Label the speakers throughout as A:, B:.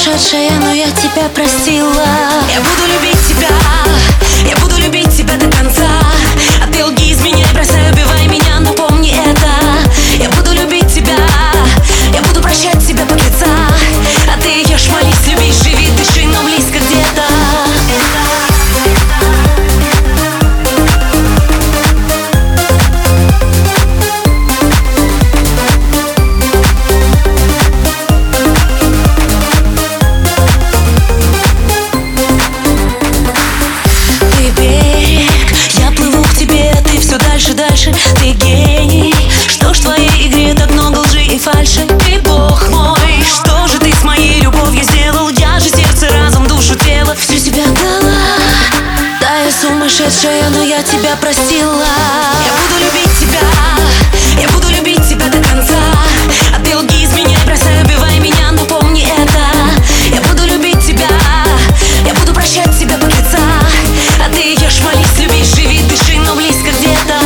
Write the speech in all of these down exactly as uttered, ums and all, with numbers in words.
A: сумасшедшая, но я тебя простила. Я буду любить тебя, я буду любить тебя до конца. А ты лги, изменяй, бросай, убивай меня, но помни это. Я буду любить тебя, я буду прощать тебя под лица. А ты ешь, молись, любишь, живи, дыши, но близко где-то. Дальше, ты гений. Что ж в твоей игре так много лжи и фальши? Ты бог мой. Что же ты с моей любовью сделал? Я же сердце, разум, душу, тело всю себя дала. Да, я сумасшедшая, но я тебя простила. Я буду любить тебя, я буду любить тебя до конца. А ты лги, изменяй, бросай, убивай меня, но помни это. Я буду любить тебя, я буду прощать тебя под лица. А ты ешь, молись, любишь, живи, дыши, но близко где-то.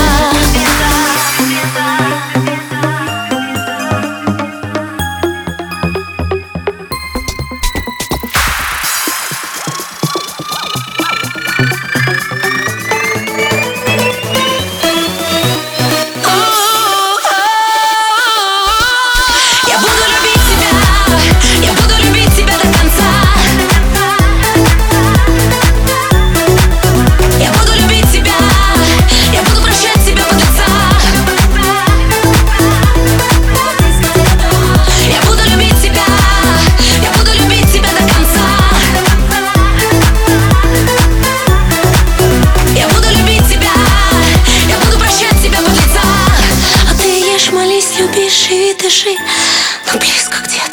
A: Любишь, живи, дыши, но близко где-то.